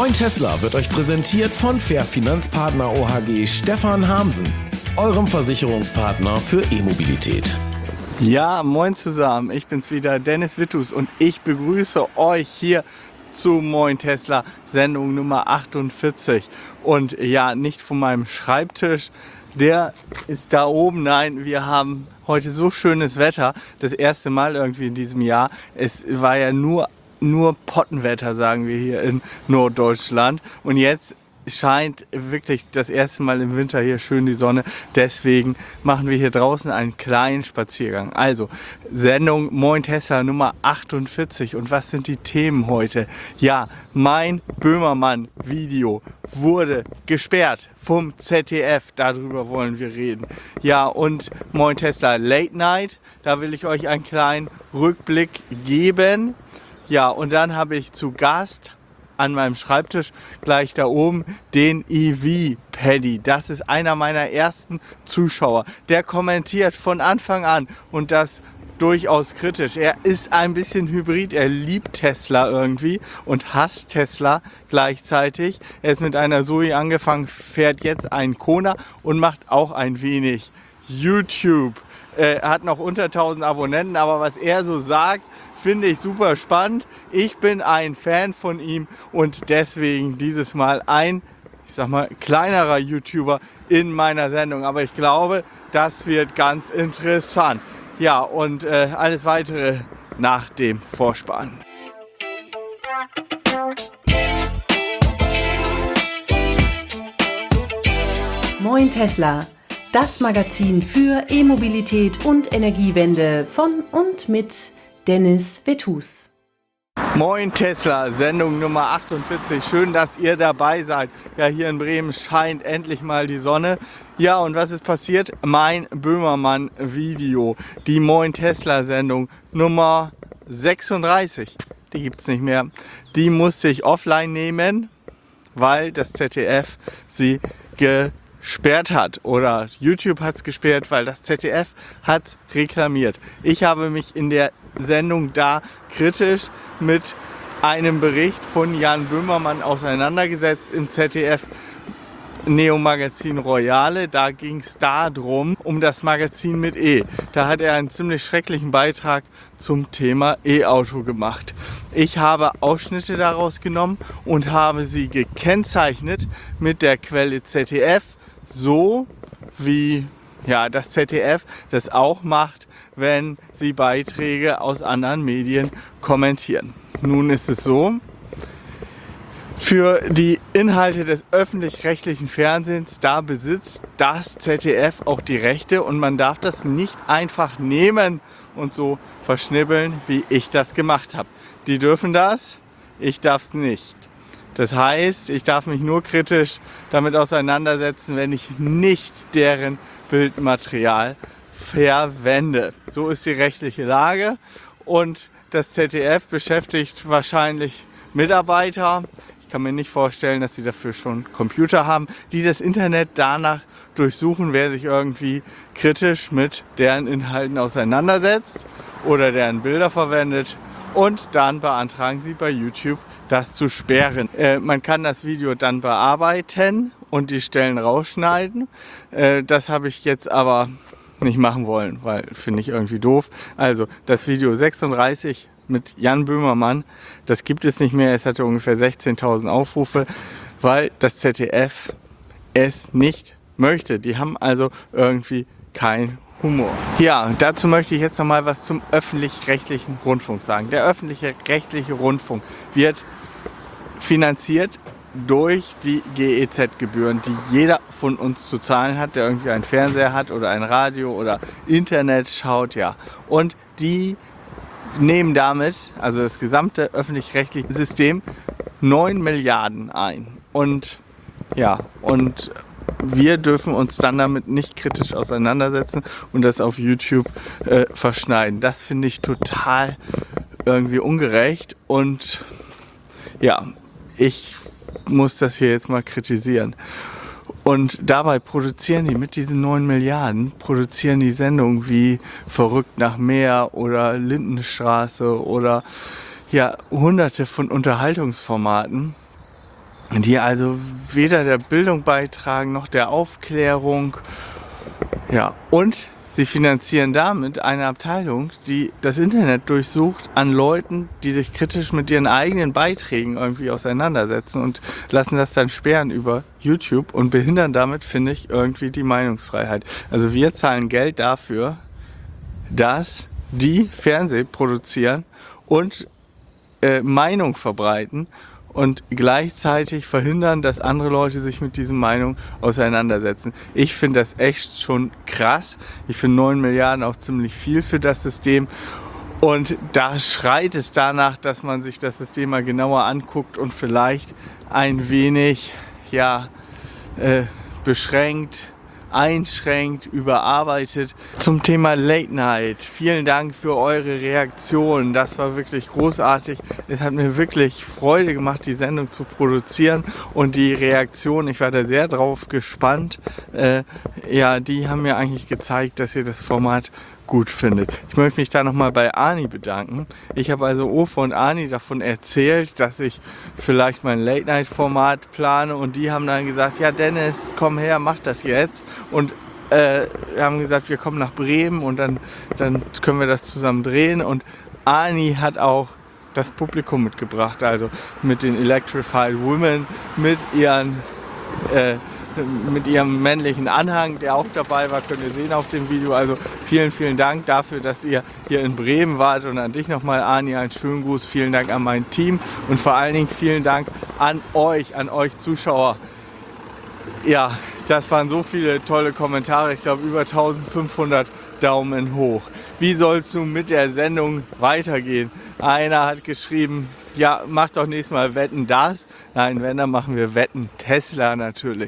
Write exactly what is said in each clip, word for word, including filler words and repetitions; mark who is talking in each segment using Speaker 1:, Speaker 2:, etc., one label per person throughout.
Speaker 1: Moin Tesla wird euch präsentiert von Fair Finanzpartner O H G Stefan Hamsen, eurem Versicherungspartner für E-Mobilität.
Speaker 2: Ja, moin zusammen, ich bin's wieder, Dennis Wittus, und ich begrüße euch hier zu Moin Tesla, Sendung Nummer achtundvierzig. Und ja, nicht von meinem Schreibtisch, der ist da oben, nein, wir haben heute so schönes Wetter, das erste Mal irgendwie in diesem Jahr. Es war ja nur, nur Pottenwetter, sagen wir hier in Norddeutschland, und jetzt scheint wirklich das erste Mal im Winter hier schön die Sonne. Deswegen machen wir hier draußen einen kleinen Spaziergang. Also Sendung Moin Tesla Nummer achtundvierzig. Und was sind die Themen heute? Ja, mein Böhmermann-Video wurde gesperrt vom Z D F. Darüber wollen wir reden. Ja, und Moin Tesla Late Night. Da will ich euch einen kleinen Rückblick geben. Ja, und dann habe ich zu Gast an meinem Schreibtisch gleich da oben den E V-Paddy. Das ist einer meiner ersten Zuschauer. Der kommentiert von Anfang an und das durchaus kritisch. Er ist ein bisschen hybrid. Er liebt Tesla irgendwie und hasst Tesla gleichzeitig. Er ist mit einer Zoe angefangen, fährt jetzt einen Kona und macht auch ein wenig YouTube. Er hat noch unter tausend Abonnenten, aber was er so sagt, finde ich super spannend. Ich bin ein Fan von ihm und deswegen dieses Mal ein, ich sag mal, kleinerer YouTuber in meiner Sendung. Aber ich glaube, das wird ganz interessant. Ja, und äh, alles weitere nach dem Vorspann.
Speaker 3: Moin Tesla, das Magazin für E-Mobilität und Energiewende von und mit Dennis Wittus.
Speaker 2: Moin Tesla, Sendung Nummer achtundvierzig. Schön, dass ihr dabei seid. Ja, hier in Bremen scheint endlich mal die Sonne. Ja, und was ist passiert? Mein Böhmermann-Video. Die Moin Tesla Sendung Nummer sechsunddreißig. Die gibt es nicht mehr. Die musste ich offline nehmen, weil das Z D F sie gesperrt hat. Oder YouTube hat es gesperrt, weil das Z D F hat es reklamiert. Ich habe mich in der Sendung da kritisch mit einem Bericht von Jan Böhmermann auseinandergesetzt im Z D F Neo Magazin Royale. Da ging es darum, um das Magazin mit E. Da hat er einen ziemlich schrecklichen Beitrag zum Thema E-Auto gemacht. Ich habe Ausschnitte daraus genommen und habe sie gekennzeichnet mit der Quelle Z D F, so wie ja, das Z D F das auch macht, wenn sie Beiträge aus anderen Medien kommentieren. Nun ist es so, für die Inhalte des öffentlich-rechtlichen Fernsehens, da besitzt das Z D F auch die Rechte und man darf das nicht einfach nehmen und so verschnibbeln, wie ich das gemacht habe. Die dürfen das, ich darf es nicht. Das heißt, ich darf mich nur kritisch damit auseinandersetzen, wenn ich nicht deren Bildmaterial verwende. So ist die rechtliche Lage und das Z D F beschäftigt wahrscheinlich Mitarbeiter. Ich kann mir nicht vorstellen, dass sie dafür schon Computer haben, die das Internet danach durchsuchen, wer sich irgendwie kritisch mit deren Inhalten auseinandersetzt oder deren Bilder verwendet, und dann beantragen sie bei YouTube, das zu sperren. Äh, man kann das Video dann bearbeiten und die Stellen rausschneiden. Äh, das habe ich jetzt aber nicht machen wollen, weil finde ich irgendwie doof. Also das Video sechsunddreißig mit Jan Böhmermann, das gibt es nicht mehr. Es hatte ungefähr sechzehntausend Aufrufe, weil das Z D F es nicht möchte. Die haben also irgendwie kein Humor. Ja, dazu möchte ich jetzt noch mal was zum öffentlich-rechtlichen Rundfunk sagen. Der öffentlich-rechtliche Rundfunk wird finanziert durch die G E Z-Gebühren, die jeder von uns zu zahlen hat, der irgendwie einen Fernseher hat oder ein Radio oder Internet schaut, ja. Und die nehmen damit, also das gesamte öffentlich-rechtliche System, neun Milliarden ein. Und ja, und wir dürfen uns dann damit nicht kritisch auseinandersetzen und das auf YouTube äh, verschneiden. Das finde ich total irgendwie ungerecht und ja, ich muss das hier jetzt mal kritisieren. Und dabei produzieren die mit diesen neun Milliarden, produzieren die Sendungen wie Verrückt nach Meer oder Lindenstraße oder ja, hunderte von Unterhaltungsformaten. die also weder der Bildung beitragen noch der Aufklärung. Ja, und sie finanzieren damit eine Abteilung, die das Internet durchsucht an Leuten, die sich kritisch mit ihren eigenen Beiträgen irgendwie auseinandersetzen und lassen das dann sperren über YouTube und behindern damit, finde ich, irgendwie die Meinungsfreiheit. Also wir zahlen Geld dafür, dass die Fernseh produzieren und äh, Meinung verbreiten und gleichzeitig verhindern, dass andere Leute sich mit diesen Meinungen auseinandersetzen. Ich finde das echt schon krass. Ich finde neun Milliarden auch ziemlich viel für das System. Und da schreit es danach, dass man sich das System mal genauer anguckt und vielleicht ein wenig ja, äh, beschränkt, einschränkt, überarbeitet. Zum Thema Late Night. Vielen Dank für eure Reaktion. Das war wirklich großartig. Es hat mir wirklich Freude gemacht, die Sendung zu produzieren und die Reaktion. Ich war da sehr drauf gespannt. Äh, ja, die haben mir eigentlich gezeigt, dass ihr das Format gut findet. Ich möchte mich da nochmal bei Ani bedanken. Ich habe also Ofe und Ani davon erzählt, dass ich vielleicht mein Late-Night-Format plane und die haben dann gesagt, ja Dennis, komm her, mach das jetzt. Und äh, wir haben gesagt, wir kommen nach Bremen und dann, dann können wir das zusammen drehen. Und Ani hat auch das Publikum mitgebracht, also mit den Electrified Women, mit ihren äh, mit ihrem männlichen Anhang, der auch dabei war, könnt ihr sehen auf dem Video. Also vielen, vielen Dank dafür, dass ihr hier in Bremen wart und an dich nochmal, Ani, einen schönen Gruß. Vielen Dank an mein Team und vor allen Dingen vielen Dank an euch, an euch Zuschauer. Ja, das waren so viele tolle Kommentare, ich glaube über eintausendfünfhundert Daumen hoch. Wie sollst du mit der Sendung weitergehen? Einer hat geschrieben, ja, mach doch nächstes Mal Wetten das. Nein, wenn, dann machen wir Wetten Tesla natürlich.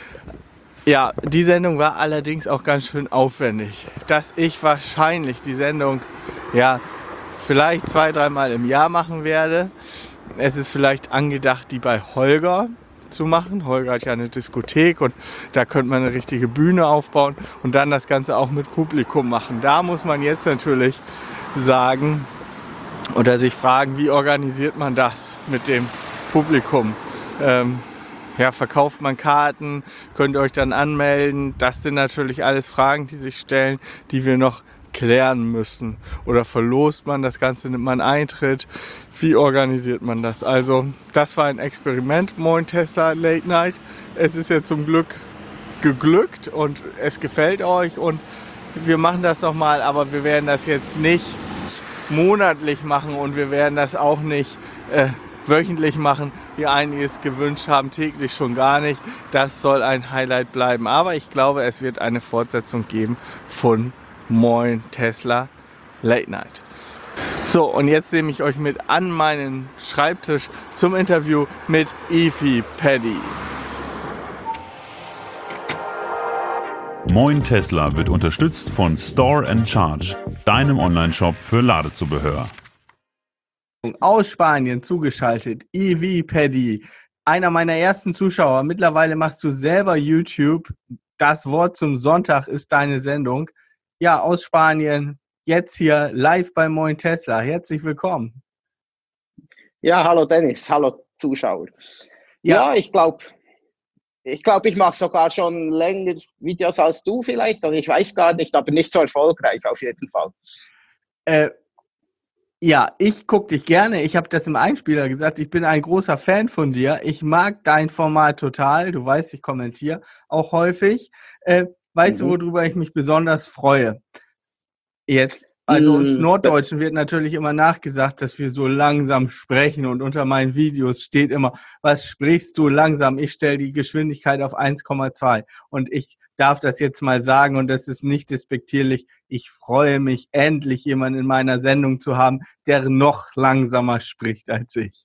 Speaker 2: Ja, die Sendung war allerdings auch ganz schön aufwendig. Dass ich wahrscheinlich die Sendung, ja, vielleicht zwei, dreimal im Jahr machen werde. Es ist vielleicht angedacht, die bei Holger zu machen. Holger hat ja eine Diskothek und da könnte man eine richtige Bühne aufbauen und dann das Ganze auch mit Publikum machen. Da muss man jetzt natürlich sagen oder sich fragen, wie organisiert man das mit dem Publikum? Ähm, ja, verkauft man Karten? Könnt ihr euch dann anmelden? Das sind natürlich alles Fragen, die sich stellen, die wir noch klären müssen. Oder verlost man das Ganze, nimmt man Eintritt? Wie organisiert man das? Also das war ein Experiment, Moin Tesla Late Night. Es ist ja zum Glück geglückt und es gefällt euch und wir machen das nochmal, aber wir werden das jetzt nicht monatlich machen und wir werden das auch nicht äh, wöchentlich machen, wie einige es gewünscht haben, täglich schon gar nicht. Das soll ein Highlight bleiben, aber ich glaube, es wird eine Fortsetzung geben von Moin Tesla Late Night. So, und jetzt nehme ich euch mit an meinen Schreibtisch zum Interview mit Evi Paddy.
Speaker 4: Moin Tesla wird unterstützt von Store and Charge, deinem Online-Shop für Ladezubehör.
Speaker 2: Aus Spanien zugeschaltet, Evi Paddy, einer meiner ersten Zuschauer. Mittlerweile machst du selber YouTube. Das Wort zum Sonntag ist deine Sendung. Ja, aus Spanien, jetzt hier live bei Moin Tesla. Herzlich willkommen.
Speaker 5: Ja, hallo Dennis, hallo Zuschauer.
Speaker 2: Ja,
Speaker 5: ja ich glaube, ich, glaub, ich mache sogar schon länger Videos als du vielleicht, und ich weiß gar nicht, aber nicht so erfolgreich auf jeden Fall.
Speaker 2: Äh, ja, ich gucke dich gerne. Ich habe das im Einspieler gesagt. Ich bin ein großer Fan von dir. Ich mag dein Format total. Du weißt, ich kommentiere auch häufig. Äh, weißt mhm. du, worüber ich mich besonders freue? Jetzt, also uns Norddeutschen wird natürlich immer nachgesagt, dass wir so langsam sprechen und unter meinen Videos steht immer, was sprichst du langsam? Ich stelle die Geschwindigkeit auf eins Komma zwei und ich darf das jetzt mal sagen und das ist nicht despektierlich. Ich freue mich, endlich jemanden in meiner Sendung zu haben, der noch langsamer spricht als ich.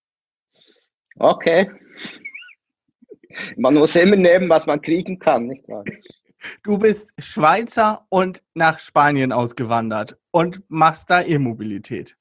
Speaker 5: Okay. Man muss immer nehmen, was man kriegen kann, nicht wahr?
Speaker 2: Du bist Schweizer und nach Spanien ausgewandert und machst da E-Mobilität.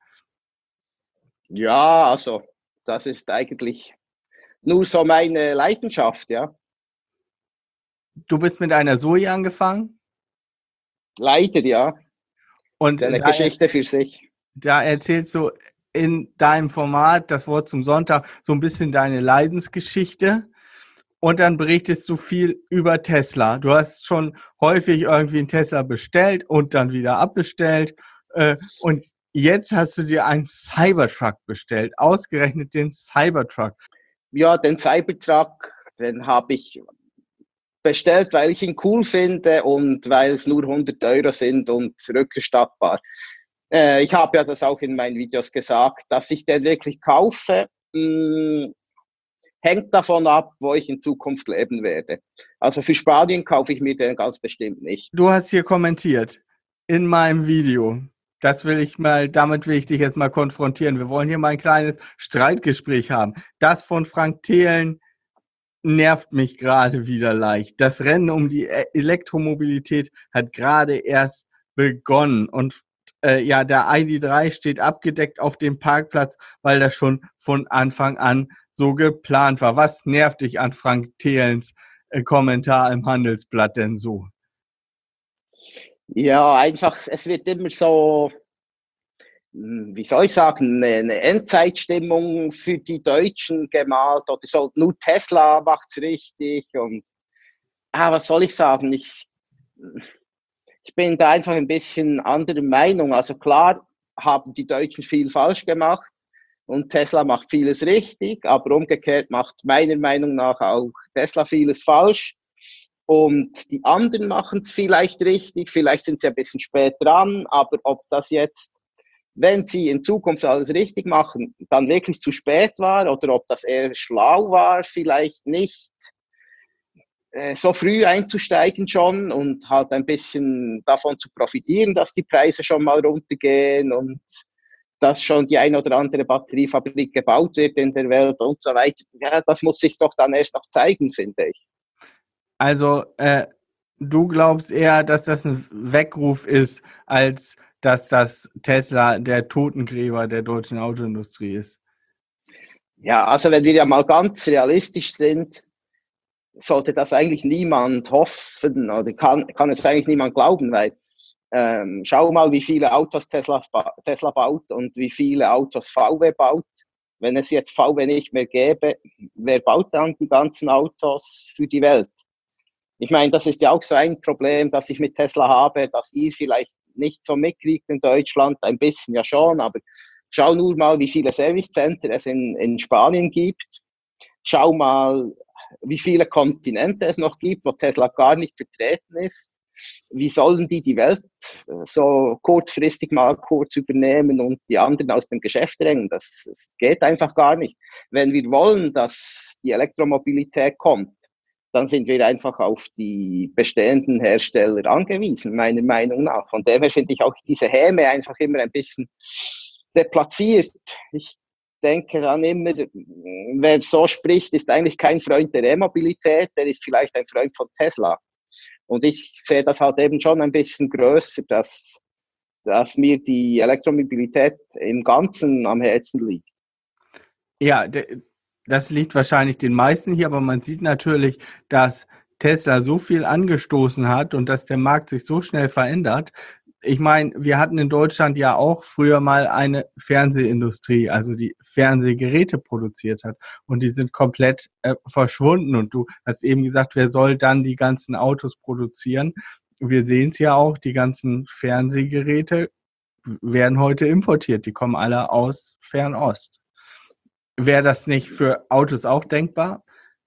Speaker 5: Ja, also das ist eigentlich nur so meine Leidenschaft, ja.
Speaker 2: Du bist mit einer Zoe angefangen?
Speaker 5: Leider, ja.
Speaker 2: Und
Speaker 5: eine Geschichte für sich.
Speaker 2: Da erzählst du in deinem Format, das Wort zum Sonntag, so ein bisschen deine Leidensgeschichte. Und dann berichtest du viel über Tesla. Du hast schon häufig irgendwie einen Tesla bestellt und dann wieder abbestellt. Äh, und jetzt hast du dir einen Cybertruck bestellt, ausgerechnet den Cybertruck.
Speaker 5: Ja, den Cybertruck, den habe ich bestellt, weil ich ihn cool finde und weil es nur hundert Euro sind und rückerstattbar. Äh, ich habe ja das auch in meinen Videos gesagt, dass ich den wirklich kaufe. Mh, hängt davon ab, wo ich in Zukunft leben werde. Also für Spanien kaufe ich mir den ganz bestimmt nicht.
Speaker 2: Du hast hier kommentiert in meinem Video. Das will ich mal, damit will ich dich jetzt mal konfrontieren. Wir wollen hier mal ein kleines Streitgespräch haben. Das von Frank Thelen nervt mich gerade wieder leicht. Das Rennen um die Elektromobilität hat gerade erst begonnen und äh, ja, der I D drei steht abgedeckt auf dem Parkplatz, weil das schon von Anfang an so geplant war. Was nervt dich an Frank Thelens äh, Kommentar im Handelsblatt denn so?
Speaker 5: Ja, einfach, es wird immer so, wie soll ich sagen, eine Endzeitstimmung für die Deutschen gemalt oder so, nur Tesla macht's richtig und ah, was soll ich sagen, ich, ich bin da einfach ein bisschen anderer Meinung. Also klar haben die Deutschen viel falsch gemacht und Tesla macht vieles richtig, aber umgekehrt macht meiner Meinung nach auch Tesla vieles falsch. Und die anderen machen es vielleicht richtig, vielleicht sind sie ein bisschen spät dran, aber ob das jetzt, wenn sie in Zukunft alles richtig machen, dann wirklich zu spät war oder ob das eher schlau war, vielleicht nicht äh, so früh einzusteigen schon und halt ein bisschen davon zu profitieren, dass die Preise schon mal runtergehen und dass schon die ein oder andere Batteriefabrik gebaut wird in der Welt und so weiter. Ja, das muss sich doch dann erst noch zeigen, finde ich.
Speaker 2: Also, äh, du glaubst eher, dass das ein Weckruf ist, als dass das Tesla der Totengräber der deutschen Autoindustrie ist?
Speaker 5: Ja, also wenn wir ja mal ganz realistisch sind, sollte das eigentlich niemand hoffen oder kann, kann es eigentlich niemand glauben, weil ähm, schau mal, wie viele Autos Tesla, Tesla baut und wie viele Autos V W baut. Wenn es jetzt V W nicht mehr gäbe, wer baut dann die ganzen Autos für die Welt? Ich meine, das ist ja auch so ein Problem, das ich mit Tesla habe, dass ihr vielleicht nicht so mitkriegt in Deutschland, ein bisschen ja schon, aber schau nur mal, wie viele Servicecenter es in, in Spanien gibt. Schau mal, wie viele Kontinente es noch gibt, wo Tesla gar nicht vertreten ist. Wie sollen die die Welt so kurzfristig mal kurz übernehmen und die anderen aus dem Geschäft drängen? Das, das geht einfach gar nicht. Wenn wir wollen, dass die Elektromobilität kommt, dann sind wir einfach auf die bestehenden Hersteller angewiesen, meiner Meinung nach. Von daher finde ich auch diese Häme einfach immer ein bisschen deplatziert. Ich denke dann immer, wer so spricht, ist eigentlich kein Freund der E-Mobilität, der ist vielleicht ein Freund von Tesla. Und ich sehe das halt eben schon ein bisschen größer, dass, dass mir die Elektromobilität im Ganzen am Herzen liegt.
Speaker 2: Ja, das liegt wahrscheinlich den meisten hier, aber man sieht natürlich, dass Tesla so viel angestoßen hat und dass der Markt sich so schnell verändert. Ich meine, wir hatten in Deutschland ja auch früher mal eine Fernsehindustrie, also die Fernsehgeräte produziert hat und die sind komplett äh, verschwunden und du hast eben gesagt, wer soll dann die ganzen Autos produzieren? Wir sehen es ja auch, die ganzen Fernsehgeräte werden heute importiert, die kommen alle aus Fernost. Wäre das nicht für Autos auch denkbar?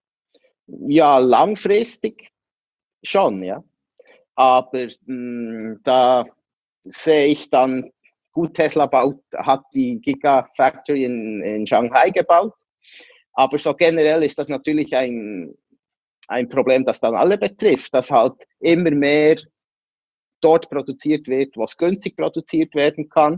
Speaker 5: Ja, langfristig schon, ja. Aber mh, da sehe ich dann, gut, Tesla baut, hat die Gigafactory in, in Shanghai gebaut, aber so generell ist das natürlich ein, ein Problem, das dann alle betrifft, dass halt immer mehr dort produziert wird, was günstig produziert werden kann.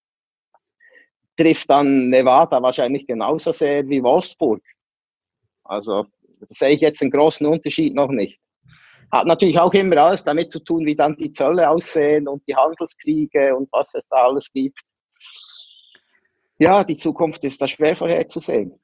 Speaker 5: Trifft dann Nevada wahrscheinlich genauso sehr wie Wolfsburg. Also da sehe ich jetzt einen großen Unterschied noch nicht. Hat natürlich auch immer alles damit zu tun, wie dann die Zölle aussehen und die Handelskriege und was es da alles gibt. Ja, die Zukunft ist da schwer vorherzusehen.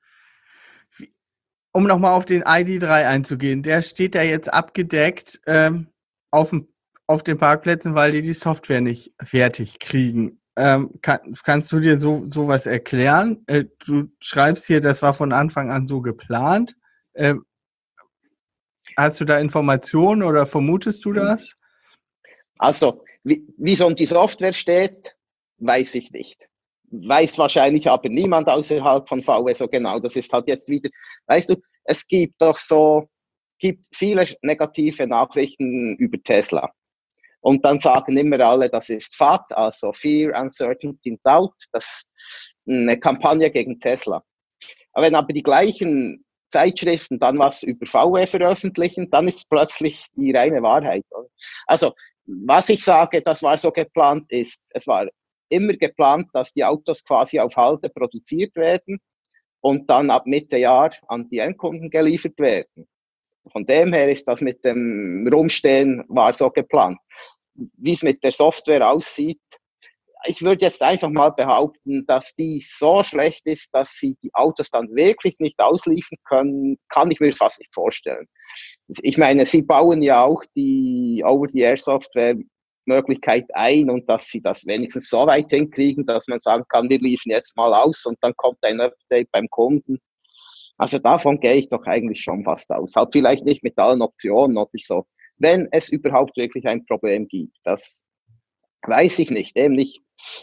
Speaker 2: Um nochmal auf den I D drei einzugehen, der steht ja jetzt abgedeckt ähm, auf, dem, auf den Parkplätzen, weil die die Software nicht fertig kriegen. ähm, kann, kannst du dir so sowas erklären? Äh, du schreibst hier, das war von Anfang an so geplant. Ähm, hast du da Informationen oder vermutest du das?
Speaker 5: Also, wie, wie es um die Software steht, weiß ich nicht. Weiß wahrscheinlich aber niemand außerhalb von V W so genau. Das ist halt jetzt wieder, weißt du, es gibt doch so, gibt viele negative Nachrichten über Tesla. Und dann sagen immer alle, das ist F A T, also Fear, Uncertainty and Doubt, das ist eine Kampagne gegen Tesla. Aber wenn aber die gleichen Zeitschriften dann was über V W veröffentlichen, dann ist plötzlich die reine Wahrheit. Also, was ich sage, das war so geplant ist, es war immer geplant, dass die Autos quasi auf Halde produziert werden und dann ab Mitte Jahr an die Endkunden geliefert werden. Von dem her ist das mit dem Rumstehen war so geplant. Wie es mit der Software aussieht, ich würde jetzt einfach mal behaupten, dass die so schlecht ist, dass sie die Autos dann wirklich nicht ausliefern können, kann ich mir fast nicht vorstellen. Ich meine, sie bauen ja auch die Over-the-Air-Software-Möglichkeit ein und dass sie das wenigstens so weit hinkriegen, dass man sagen kann, wir liefern jetzt mal aus und dann kommt ein Update beim Kunden. Also davon gehe ich doch eigentlich schon fast aus. Halt vielleicht nicht mit allen Optionen oder so. Wenn es überhaupt wirklich ein Problem gibt, das weiß ich nicht, eben nicht.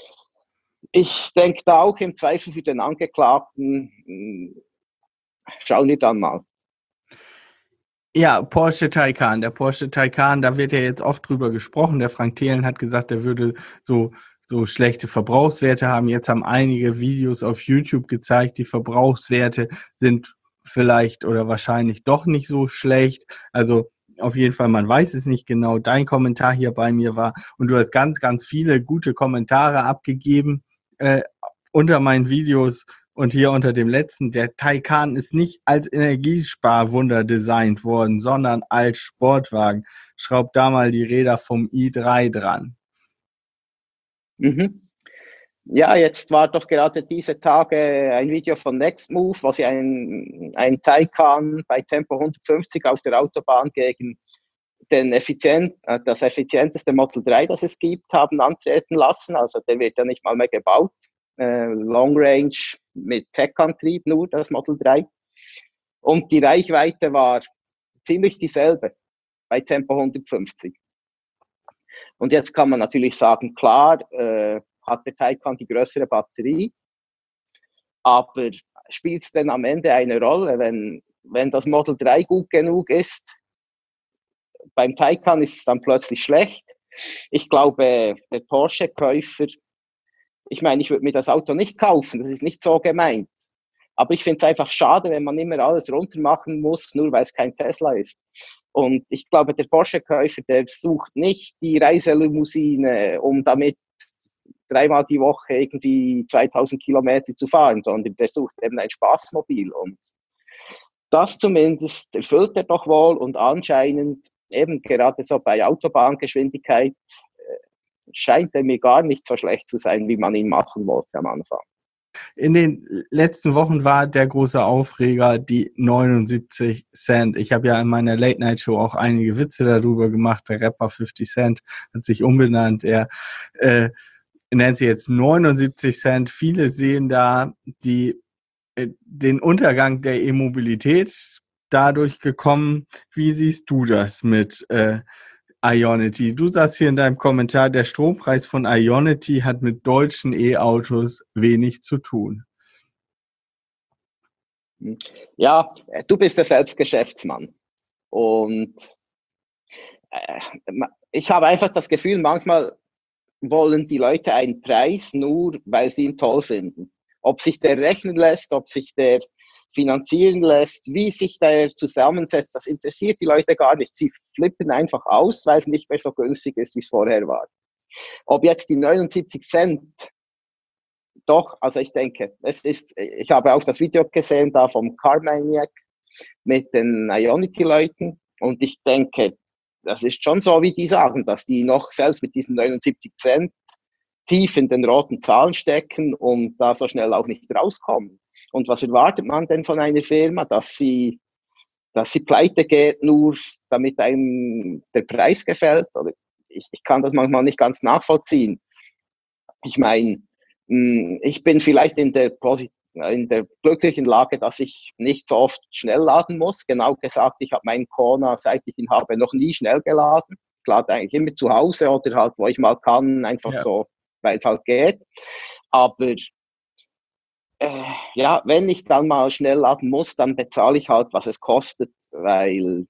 Speaker 5: Ich denke da auch im Zweifel für den Angeklagten, schauen wir dann mal.
Speaker 2: Ja, Porsche Taycan. Der Porsche Taycan, da wird ja jetzt oft drüber gesprochen. Der Frank Thelen hat gesagt, er würde so, so schlechte Verbrauchswerte haben. Jetzt haben einige Videos auf YouTube gezeigt, die Verbrauchswerte sind vielleicht oder wahrscheinlich doch nicht so schlecht. Also auf jeden Fall, man weiß es nicht genau. Dein Kommentar hier bei mir war, und du hast ganz, ganz viele gute Kommentare abgegeben äh, unter meinen Videos und hier unter dem letzten. Der Taycan ist nicht als Energiesparwunder designt worden, sondern als Sportwagen. Schraub da mal die Räder vom i drei dran.
Speaker 5: Mhm. Ja, jetzt war doch gerade diese Tage ein Video von Nextmove, wo sie einen, einen Taycan bei Tempo hundertfünfzig auf der Autobahn gegen den effizient, das effizienteste Model drei, das es gibt, haben antreten lassen. Also der wird ja nicht mal mehr gebaut. Äh, Long Range mit Tech-Antrieb nur, das Model drei. Und die Reichweite war ziemlich dieselbe bei Tempo hundertfünfzig. Und jetzt kann man natürlich sagen, klar, äh, hat der Taycan die größere Batterie, aber spielt es denn am Ende eine Rolle, wenn, wenn das Model drei gut genug ist? Beim Taycan ist es dann plötzlich schlecht. Ich glaube, der Porsche-Käufer, ich meine, ich würde mir das Auto nicht kaufen, das ist nicht so gemeint. Aber ich finde es einfach schade, wenn man immer alles runter machen muss, nur weil es kein Tesla ist. Und ich glaube, der Porsche-Käufer, der sucht nicht die Reiselimousine, um damit dreimal die Woche irgendwie zweitausend Kilometer zu fahren, sondern der sucht eben ein Spaßmobil. Und das zumindest erfüllt er doch wohl und anscheinend eben gerade so bei Autobahngeschwindigkeit äh, scheint er mir gar nicht so schlecht zu sein, wie man ihn machen wollte am Anfang.
Speaker 2: In den letzten Wochen war der große Aufreger die neunundsiebzig Cent. Ich habe ja in meiner Late-Night-Show auch einige Witze darüber gemacht. Der Rapper fifty Cent hat sich umbenannt. Er äh, nennt sie jetzt neunundsiebzig Cent. Viele sehen da die, äh, den Untergang der E-Mobilität dadurch gekommen. Wie siehst du das mit äh, Ionity? Du sagst hier in deinem Kommentar, der Strompreis von Ionity hat mit deutschen E-Autos wenig zu tun.
Speaker 5: Ja, du bist ja selbst Geschäftsmann. Und äh, ich habe einfach das Gefühl, manchmal wollen die Leute einen Preis nur, weil sie ihn toll finden. Ob sich der rechnen lässt, ob sich der finanzieren lässt, wie sich der zusammensetzt, das interessiert die Leute gar nicht. Sie flippen einfach aus, weil es nicht mehr so günstig ist, wie es vorher war. Ob jetzt die neunundsiebzig Cent, doch, also ich denke, es ist, ich habe auch das Video gesehen da vom Carmaniac mit den Ionity-Leuten und ich denke, das ist schon so, wie die sagen, dass die noch selbst mit diesen neunundsiebzig Cent tief in den roten Zahlen stecken und da so schnell auch nicht rauskommen. Und was erwartet man denn von einer Firma, dass sie, dass sie pleite geht, nur damit einem der Preis gefällt? Oder ich, ich kann das manchmal nicht ganz nachvollziehen. ich meine, ich bin vielleicht in der, in der glücklichen Lage, dass ich nicht so oft schnell laden muss. Genau gesagt, ich habe meinen Kona, seit ich ihn habe, noch nie schnell geladen. Ich lade eigentlich immer zu Hause oder halt, wo ich mal kann, einfach ja. so, weil es halt geht. Aber äh, ja, wenn ich dann mal schnell laden muss, dann bezahle ich halt, was es kostet, weil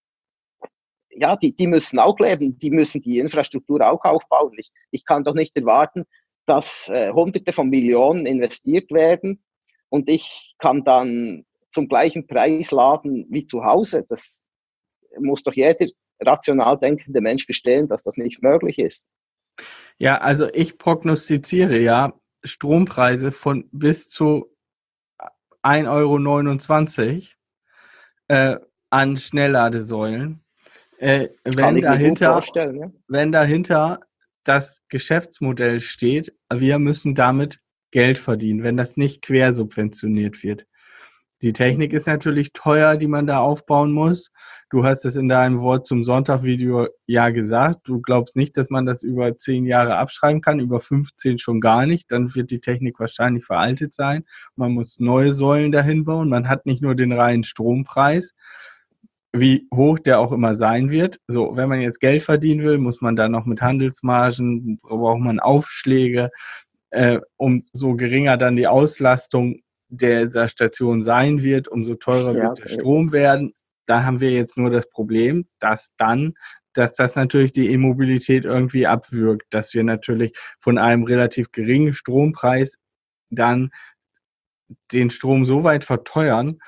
Speaker 5: ja, die, die müssen auch leben, die müssen die Infrastruktur auch aufbauen. Ich, ich kann doch nicht erwarten, dass äh, Hunderte von Millionen investiert werden und ich kann dann zum gleichen Preis laden wie zu Hause. Das muss doch jeder rational denkende Mensch verstehen, dass das nicht möglich ist.
Speaker 2: Ja, also ich prognostiziere ja Strompreise von bis zu ein Euro neunundzwanzig äh, an Schnellladesäulen. Äh, wenn, dahinter, ja. wenn dahinter das Geschäftsmodell steht, wir müssen damit Geld verdienen, wenn das nicht quersubventioniert wird. Die Technik ist natürlich teuer, die man da aufbauen muss. Du hast es in deinem Wort zum Sonntag-Video ja gesagt. Du glaubst nicht, dass man das über zehn Jahre abschreiben kann, über fünfzehn schon gar nicht. Dann wird die Technik wahrscheinlich veraltet sein. Man muss neue Säulen dahin bauen. Man hat nicht nur den reinen Strompreis, wie hoch der auch immer sein wird. So, wenn man jetzt Geld verdienen will, muss man dann noch mit Handelsmargen, braucht man Aufschläge, äh, umso geringer dann die Auslastung der Station sein wird, umso teurer ja, wird der Strom werden. Da haben wir jetzt nur das Problem, dass dann, dass das natürlich die E-Mobilität irgendwie abwirkt, dass wir natürlich von einem relativ geringen Strompreis dann den Strom so weit verteuern,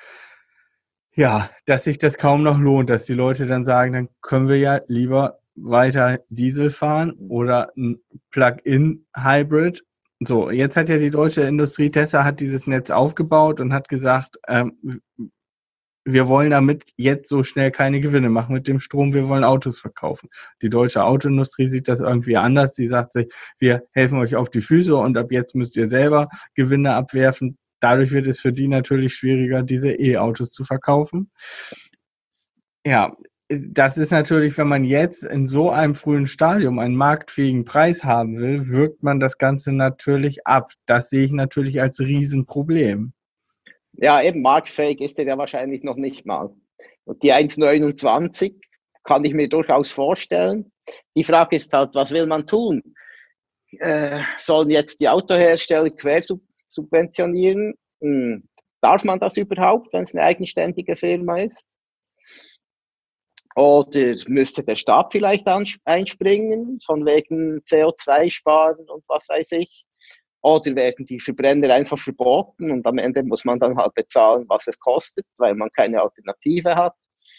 Speaker 2: ja, dass sich das kaum noch lohnt, dass die Leute dann sagen, dann können wir ja lieber weiter Diesel fahren oder ein Plug-in-Hybrid. So, jetzt hat ja die deutsche Industrie, Tesla hat dieses Netz aufgebaut und hat gesagt, ähm, wir wollen damit jetzt so schnell keine Gewinne machen mit dem Strom, wir wollen Autos verkaufen. Die deutsche Autoindustrie sieht das irgendwie anders. Die sagt sich, wir helfen euch auf die Füße und ab jetzt müsst ihr selber Gewinne abwerfen. Dadurch wird es für die natürlich schwieriger, diese E-Autos zu verkaufen. Ja, das ist natürlich, wenn man jetzt in so einem frühen Stadium einen marktfähigen Preis haben will, wirkt man das Ganze natürlich ab. Das sehe ich natürlich als Riesenproblem.
Speaker 5: Ja, eben marktfähig ist er ja wahrscheinlich noch nicht mal. Und die eins Komma neunundzwanzig kann ich mir durchaus vorstellen. Die Frage ist halt, was will man tun? Äh, sollen jetzt die Autohersteller quersubventionieren? Hm, darf man das überhaupt, wenn es eine eigenständige Firma ist? Oder müsste der Staat vielleicht einspringen, von wegen C O zwei sparen und was weiß ich? Oder werden die Verbrenner einfach verboten und am Ende muss man dann halt bezahlen, was es kostet, weil man keine Alternative hat?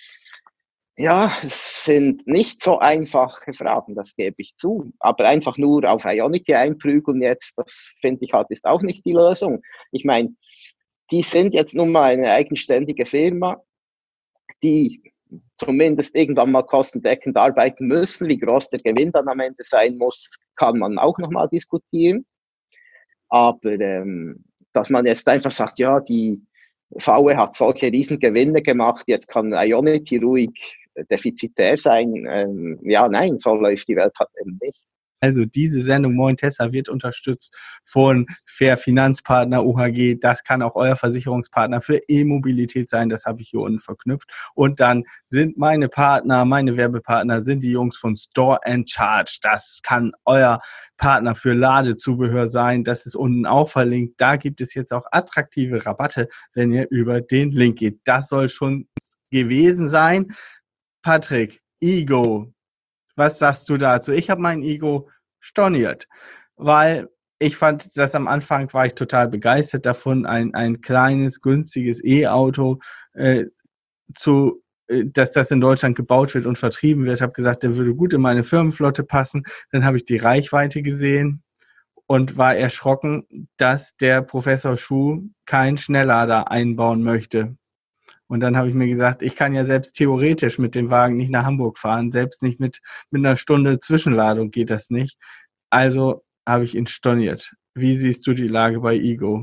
Speaker 5: Ja, es sind nicht so einfache Fragen, das gebe ich zu. Aber einfach nur auf Ionity einprügeln jetzt, das finde ich halt, ist auch nicht die Lösung. Ich meine, die sind jetzt nun mal eine eigenständige Firma, die zumindest irgendwann mal kostendeckend arbeiten müssen. Wie groß der Gewinn dann am Ende sein muss, kann man auch nochmal diskutieren. Aber ähm, dass man jetzt einfach sagt, ja, die V W hat solche Riesengewinne gemacht, jetzt kann Ionity ruhig defizitär sein. Ähm, ja, nein, so läuft die Welt halt eben nicht.
Speaker 2: Also diese Sendung Moin Tesla wird unterstützt von Fair Finanzpartner O H G. Das kann auch euer Versicherungspartner für E-Mobilität sein. Das habe ich hier unten verknüpft. Und dann sind meine Partner, meine Werbepartner, sind die Jungs von Store and Charge. Das kann euer Partner für Ladezubehör sein. Das ist unten auch verlinkt. Da gibt es jetzt auch attraktive Rabatte, wenn ihr über den Link geht. Das soll schon gewesen sein. Patrick, Ego. Was sagst du dazu? Ich habe mein Ego storniert, weil ich fand, dass am Anfang war ich total begeistert davon, ein, ein kleines, günstiges E-Auto äh, zu, äh, dass das in Deutschland gebaut wird und vertrieben wird. Ich habe gesagt, der würde gut in meine Firmenflotte passen. Dann habe ich die Reichweite gesehen und war erschrocken, dass der Professor Schuh keinen Schnelllader einbauen möchte. Und dann habe ich mir gesagt, ich kann ja selbst theoretisch mit dem Wagen nicht nach Hamburg fahren, selbst nicht mit, mit einer Stunde Zwischenladung geht das nicht. Also habe ich ihn storniert. Wie siehst du die Lage bei Ego?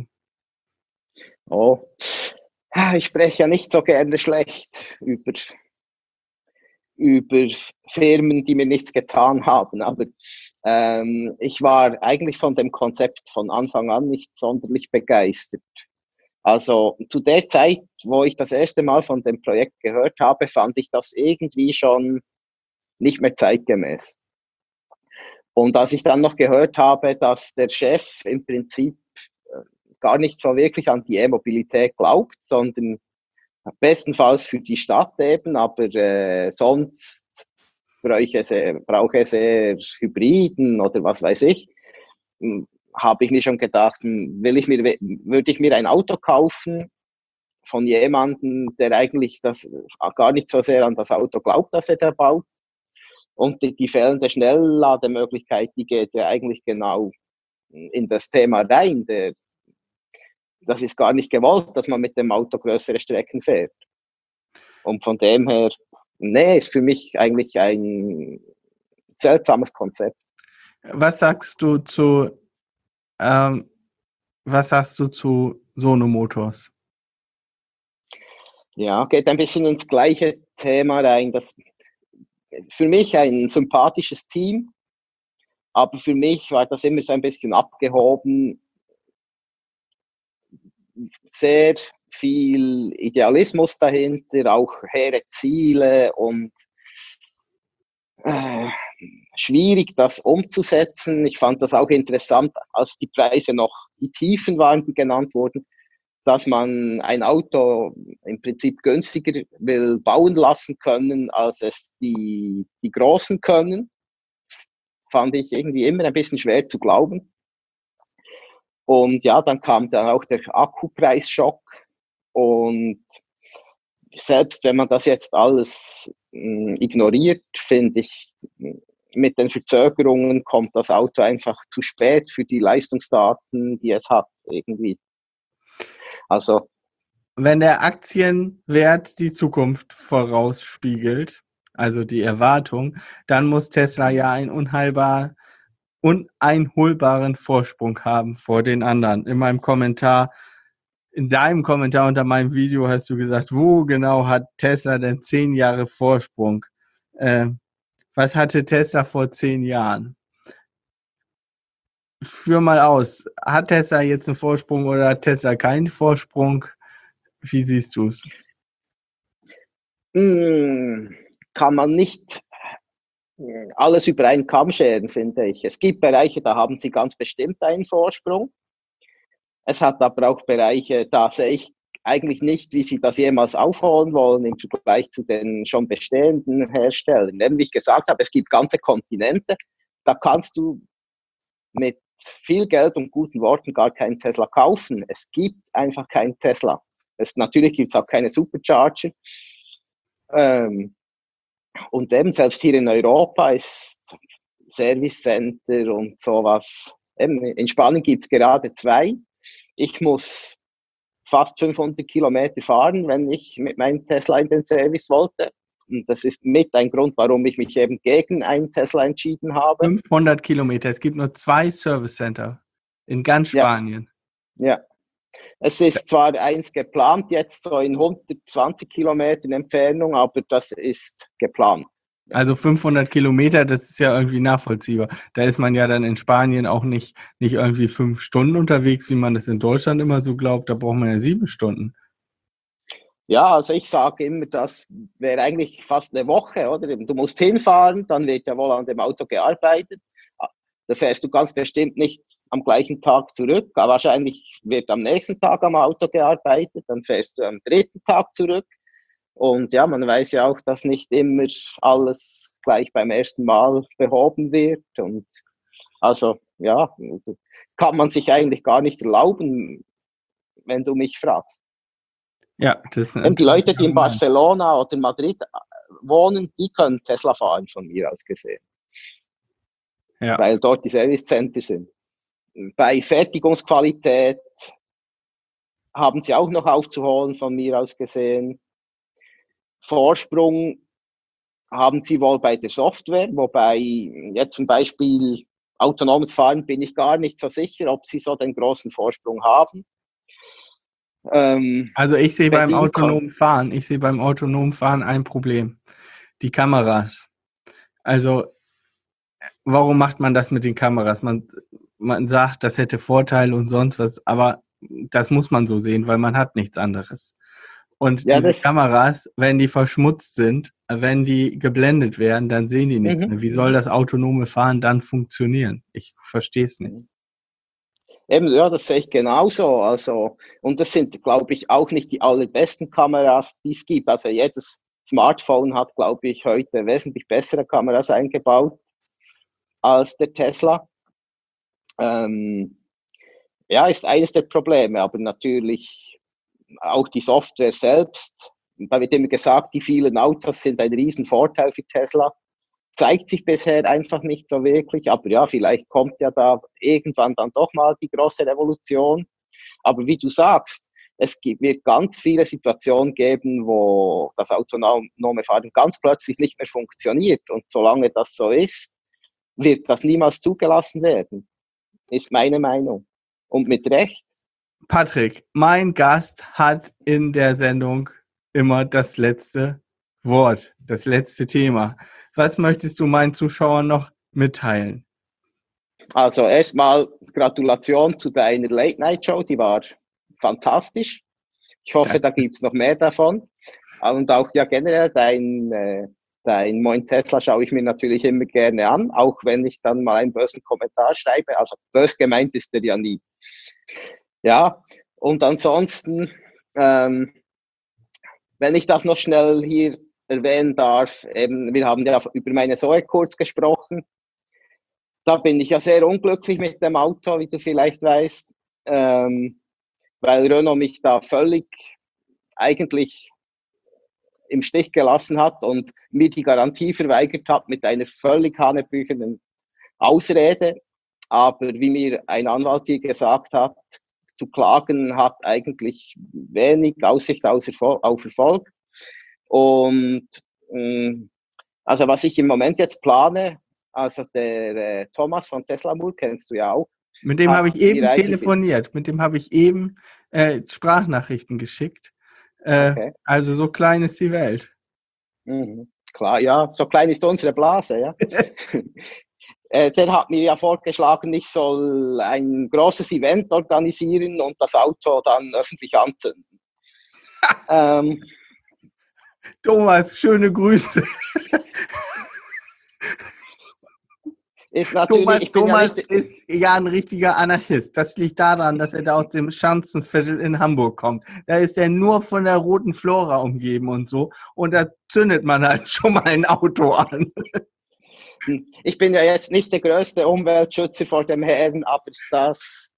Speaker 5: Oh, ich spreche ja nicht so gerne schlecht über, über Firmen, die mir nichts getan haben, aber Ähm, ich war eigentlich von dem Konzept von Anfang an nicht sonderlich begeistert. Also zu der Zeit, wo ich das erste Mal von dem Projekt gehört habe, fand ich das irgendwie schon nicht mehr zeitgemäß. Und als ich dann noch gehört habe, dass der Chef im Prinzip gar nicht so wirklich an die E-Mobilität glaubt, sondern bestenfalls für die Stadt eben, aber äh, sonst brauche es, brauche es eher Hybriden oder was weiß ich, habe ich mir schon gedacht, will ich mir, würde ich mir ein Auto kaufen von jemandem, der eigentlich das gar nicht so sehr an das Auto glaubt, das er da baut. Und die, die fehlende Schnelllademöglichkeit, die geht ja eigentlich genau in das Thema rein. Der, das ist gar nicht gewollt, dass man mit dem Auto größere Strecken fährt. Und von dem her, nee, ist für mich eigentlich ein seltsames Konzept.
Speaker 2: Was sagst du zu, ähm, was sagst du zu Sono Motors?
Speaker 5: Ja, geht ein bisschen ins gleiche Thema rein. Das für mich ein sympathisches Team, aber für mich war das immer so ein bisschen abgehoben. Sehr viel Idealismus dahinter, auch hehre Ziele und äh, schwierig, das umzusetzen. Ich fand das auch interessant, als die Preise noch die Tiefen waren, die genannt wurden, dass man ein Auto im Prinzip günstiger will bauen lassen können, als es die, die Großen können. Fand ich irgendwie immer ein bisschen schwer zu glauben. Und ja, dann kam dann auch der Akkupreisschock. Und selbst wenn man das jetzt alles mh, ignoriert, finde ich, mit den Verzögerungen kommt das Auto einfach zu spät für die Leistungsdaten, die es hat, irgendwie. Also,
Speaker 2: wenn der Aktienwert die Zukunft vorausspiegelt, also die Erwartung, dann muss Tesla ja einen unheilbar, uneinholbaren Vorsprung haben vor den anderen. In meinem Kommentar, in deinem Kommentar unter meinem Video hast du gesagt, wo genau hat Tesla denn zehn Jahre Vorsprung? Äh, was hatte Tesla vor zehn Jahren? Führ mal aus. Hat Tesla jetzt einen Vorsprung oder hat Tesla keinen Vorsprung? Wie siehst du es?
Speaker 5: Kann man nicht alles über einen Kamm scheren, finde ich. Es gibt Bereiche, da haben sie ganz bestimmt einen Vorsprung. Es hat aber auch Bereiche, da sehe ich eigentlich nicht, wie sie das jemals aufholen wollen im Vergleich zu den schon bestehenden Herstellern. Denn wie ich gesagt habe, es gibt ganze Kontinente, da kannst du mit viel Geld und guten Worten gar keinen Tesla kaufen. Es gibt einfach keinen Tesla. Es, natürlich gibt es auch keine Supercharger. Ähm, und eben selbst hier in Europa ist Service Center und sowas. Eben in Spanien gibt es gerade zwei. Ich muss fast fünfhundert Kilometer fahren, wenn ich mit meinem Tesla in den Service wollte. Und das ist mit ein Grund, warum ich mich eben gegen einen Tesla entschieden habe.
Speaker 2: fünfhundert Kilometer. Es gibt nur zwei Service Center in ganz Spanien.
Speaker 5: Ja. ja. Es ist zwar eins geplant, jetzt so in hundertzwanzig Kilometern Entfernung, aber das ist geplant.
Speaker 2: Also fünfhundert Kilometer, das ist ja irgendwie nachvollziehbar. Da ist man ja dann in Spanien auch nicht, nicht irgendwie fünf Stunden unterwegs, wie man das in Deutschland immer so glaubt. Da braucht man ja sieben Stunden.
Speaker 5: Ja, also ich sage immer, das wäre eigentlich fast eine Woche, oder? Du musst hinfahren, dann wird ja wohl an dem Auto gearbeitet. Da fährst du ganz bestimmt nicht am gleichen Tag zurück, aber wahrscheinlich wird am nächsten Tag am Auto gearbeitet, dann fährst du am dritten Tag zurück. Und ja, man weiß ja auch, dass nicht immer alles gleich beim ersten Mal behoben wird. Und also, ja, kann man sich eigentlich gar nicht erlauben, wenn du mich fragst.
Speaker 2: Ja, das ist
Speaker 5: und die Leute, die in Barcelona oder in Madrid wohnen, die können Tesla fahren, von mir aus gesehen. Ja. Weil dort die Servicecenter sind. Bei Fertigungsqualität haben sie auch noch aufzuholen, von mir aus gesehen. Vorsprung haben sie wohl bei der Software, wobei jetzt zum Beispiel autonomes Fahren bin ich gar nicht so sicher, ob sie so den großen Vorsprung haben.
Speaker 2: Ähm, also ich sehe beim autonomen Fahren, ich sehe beim autonomen Fahren ein Problem. Die Kameras. Also warum macht man das mit den Kameras? Man, man sagt, das hätte Vorteile und sonst was, aber das muss man so sehen, weil man hat nichts anderes. Und
Speaker 5: Ja,
Speaker 2: diese
Speaker 5: das,
Speaker 2: Kameras, wenn die verschmutzt sind, wenn die geblendet werden, dann sehen die nichts
Speaker 5: mhm.
Speaker 2: mehr. Wie soll das autonome Fahren dann funktionieren? Ich verstehe es nicht.
Speaker 5: Eben, ja, das sehe ich genauso. Also, und das sind, glaube ich, auch nicht die allerbesten Kameras, die es gibt. Also jedes Smartphone hat, glaube ich, heute wesentlich bessere Kameras eingebaut als der Tesla. Ähm, ja, ist eines der Probleme, aber natürlich auch die Software selbst. Da wird immer gesagt, die vielen Autos sind ein Riesenvorteil für Tesla. Zeigt sich bisher einfach nicht so wirklich, aber ja, vielleicht kommt ja da irgendwann dann doch mal die große Revolution. Aber wie du sagst, es gibt, wird ganz viele Situationen geben, wo das autonome Fahren ganz plötzlich nicht mehr funktioniert. Und solange das so ist, wird das niemals zugelassen werden, ist meine Meinung. Und mit Recht.
Speaker 2: Patrick, mein Gast hat in der Sendung immer das letzte Wort, das letzte Thema. Was möchtest du meinen Zuschauern noch mitteilen?
Speaker 5: Also erstmal Gratulation zu deiner Late-Night-Show, die war fantastisch. Ich hoffe, da gibt es noch mehr davon. Und auch ja generell dein, äh, dein Moin Tesla schaue ich mir natürlich immer gerne an, auch wenn ich dann mal einen bösen Kommentar schreibe. Also bös gemeint ist der ja nie. Ja, und ansonsten, ähm, wenn ich das noch schnell hier erwähnen darf, eben, wir haben ja über meine Zoe kurz gesprochen. Da bin ich ja sehr unglücklich mit dem Auto, wie du vielleicht weißt, ähm, weil Renault mich da völlig eigentlich im Stich gelassen hat und mir die Garantie verweigert hat mit einer völlig hanebüchenen Ausrede. Aber wie mir ein Anwalt hier gesagt hat, zu klagen hat eigentlich wenig Aussicht auf Erfolg. Und mh, also was ich im Moment jetzt plane, also der äh, Thomas von Tesla Moore, kennst du ja auch.
Speaker 2: Mit dem habe ich eben telefoniert, mit dem habe ich eben äh, Sprachnachrichten geschickt. Äh, okay. Also so klein ist die Welt.
Speaker 5: Mhm. Klar, ja, so klein ist unsere Blase, ja. äh, der hat mir ja vorgeschlagen, ich soll ein großes Event organisieren und das Auto dann öffentlich anzünden. ähm,
Speaker 2: Thomas, schöne Grüße.
Speaker 5: Ist natürlich,
Speaker 2: Thomas,
Speaker 5: ich bin
Speaker 2: Thomas
Speaker 5: ja
Speaker 2: ist ja ein richtiger Anarchist. Das liegt daran, dass er da aus dem Schanzenviertel in Hamburg kommt. Da ist er nur von der roten Flora umgeben und so. Und da zündet man halt schon mal ein Auto an.
Speaker 5: Ich bin ja jetzt nicht der größte Umweltschützer vor dem Herrn, aber das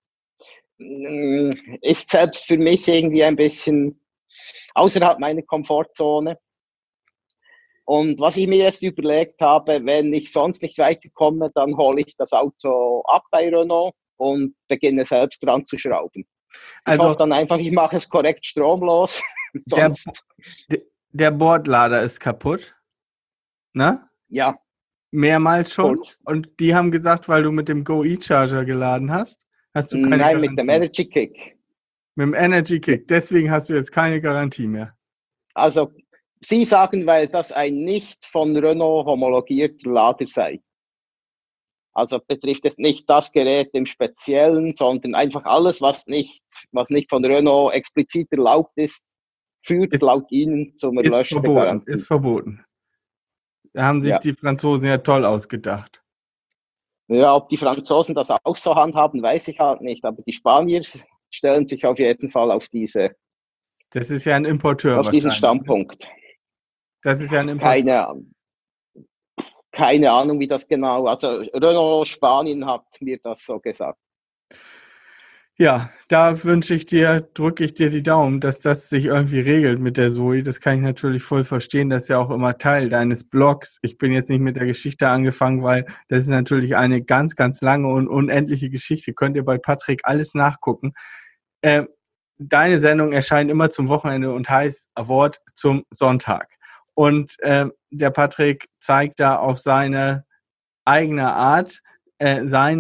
Speaker 5: ist selbst für mich irgendwie ein bisschen außerhalb meiner Komfortzone. Und was ich mir jetzt überlegt habe, wenn ich sonst nicht weiterkomme, dann hole ich das Auto ab bei Renault und beginne selbst dran zu schrauben. Ich also, hoffe dann einfach, ich mache es korrekt stromlos. sonst
Speaker 2: der, der Bordlader ist kaputt. Ne?
Speaker 5: Ja.
Speaker 2: Mehrmals schon.
Speaker 5: Kurz.
Speaker 2: Und die haben gesagt, weil du mit dem Go E-Charger geladen hast, hast du keine
Speaker 5: Nein,
Speaker 2: Garantie.
Speaker 5: mit dem Energy Kick.
Speaker 2: Mit dem Energy Kick. Deswegen hast du jetzt keine Garantie mehr.
Speaker 5: Also Sie sagen, weil das ein nicht von Renault homologierter Lader sei. Also betrifft es nicht das Gerät im Speziellen, sondern einfach alles, was nicht, was nicht von Renault explizit erlaubt ist, führt ist, laut Ihnen zum Erlöschen der Garantie.
Speaker 2: Ist verboten. Da haben sich ja. die Franzosen ja toll ausgedacht.
Speaker 5: Ja, ob die Franzosen das auch so handhaben, weiß ich halt nicht. Aber die Spanier stellen sich auf jeden Fall auf diese.
Speaker 2: Das ist ja ein Importeur.
Speaker 5: Auf diesen Standpunkt.
Speaker 2: Das ist ja ein Importeur.
Speaker 5: Keine, keine Ahnung, wie das genau. Also Renault Spanien hat mir das so gesagt.
Speaker 2: Ja, da wünsche ich dir, drücke ich dir die Daumen, dass das sich irgendwie regelt mit der Zoe. Das kann ich natürlich voll verstehen. Das ist ja auch immer Teil deines Blogs. Ich bin jetzt nicht mit der Geschichte angefangen, weil das ist natürlich eine ganz, ganz lange und unendliche Geschichte. Könnt ihr bei Patrick alles nachgucken. Äh, deine Sendung erscheint immer zum Wochenende und heißt Award zum Sonntag. Und äh, der Patrick zeigt da auf seine eigene Art äh, seine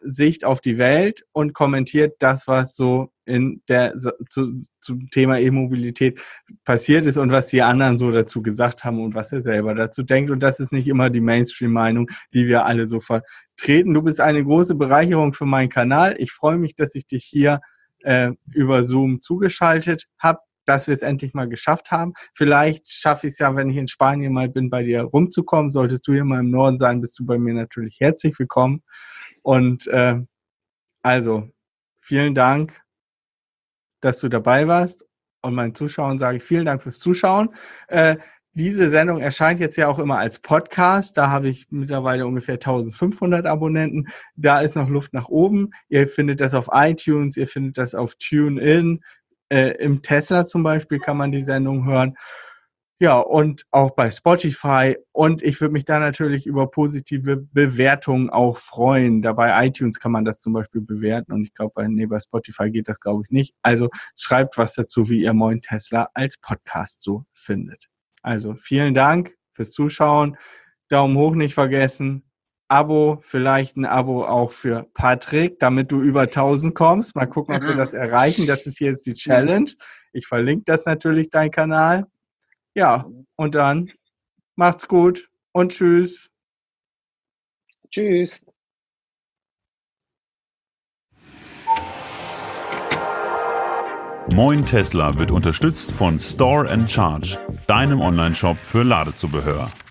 Speaker 2: Sicht auf die Welt und kommentiert das, was so in der zu, zum Thema E-Mobilität passiert ist und was die anderen so dazu gesagt haben und was er selber dazu denkt. Und das ist nicht immer die Mainstream-Meinung, die wir alle so vertreten. Du bist eine große Bereicherung für meinen Kanal. Ich freue mich, dass ich dich hier äh, über Zoom zugeschaltet habe, dass wir es endlich mal geschafft haben. Vielleicht schaffe ich es ja, wenn ich in Spanien mal bin, bei dir rumzukommen. Solltest du hier mal im Norden sein, bist du bei mir natürlich herzlich willkommen. Und äh, also, vielen Dank, dass du dabei warst. Und meinen Zuschauern sage ich vielen Dank fürs Zuschauen. Äh, diese Sendung erscheint jetzt ja auch immer als Podcast. Da habe ich mittlerweile ungefähr eintausendfünfhundert Abonnenten. Da ist noch Luft nach oben. Ihr findet das auf iTunes, ihr findet das auf TuneIn. Äh, im Tesla zum Beispiel kann man die Sendung hören. Ja, und auch bei Spotify. Und ich würde mich da natürlich über positive Bewertungen auch freuen. Da bei iTunes kann man das zum Beispiel bewerten. Und ich glaube, bei, nee, bei Spotify geht das, glaube ich, nicht. Also schreibt was dazu, wie ihr Moin Tesla als Podcast so findet. Also vielen Dank fürs Zuschauen. Daumen hoch nicht vergessen. Abo, vielleicht ein Abo auch für Patrick, damit du über tausend kommst. Mal gucken, ob wir das erreichen. Das ist jetzt die Challenge. Ich verlinke das natürlich, dein Kanal. Ja, und dann macht's gut und tschüss.
Speaker 5: Tschüss.
Speaker 4: Moin Tesla wird unterstützt von Store and Charge, deinem Online-Shop für Ladezubehör.